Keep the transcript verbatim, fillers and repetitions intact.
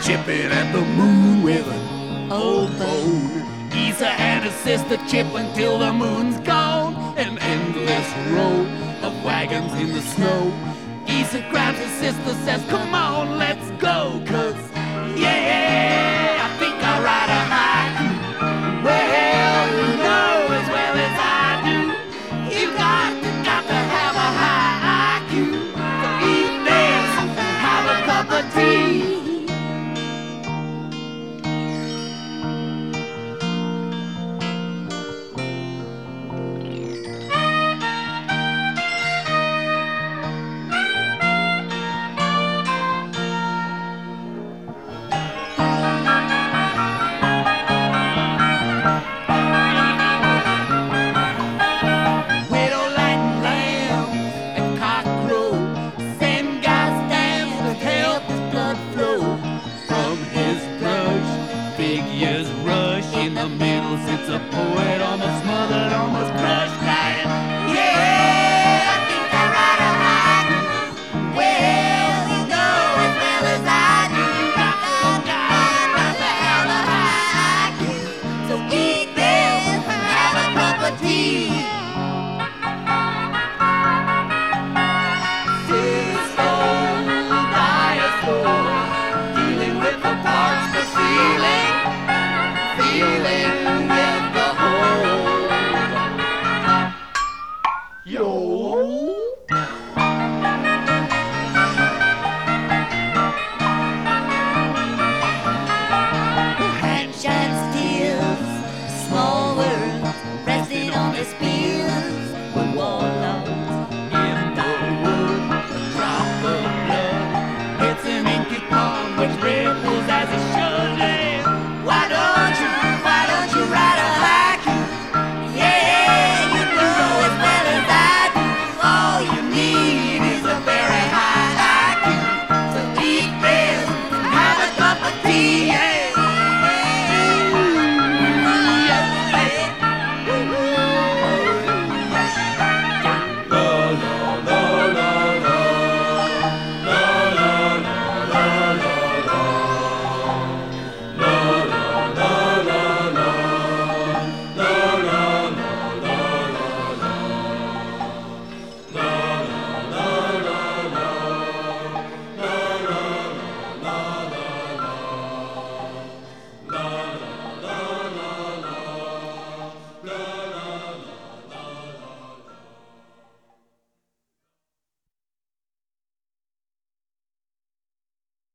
chipping at the moon with an old bone. Issa and his sister chip until the moon's gone. An endless row of wagons in the snow. Issa grabs his sister, says, come on, let's go. Cause, yeah, I think I'll ride a haiku. Well, you know as well as I do, you got to, got to have a high I Q. So eat this and have a cup of tea. Figures rush, in the middle sits a poet, almost smothered, almost crushed, crying, yeah, I think I write a haiku. Well, you know as well as I do, you got to, got to have a high I Q. So eat this and have a cup of tea. Sister, dinosaur, dealing with the parts for feeling. Feeling with the whole. Yo.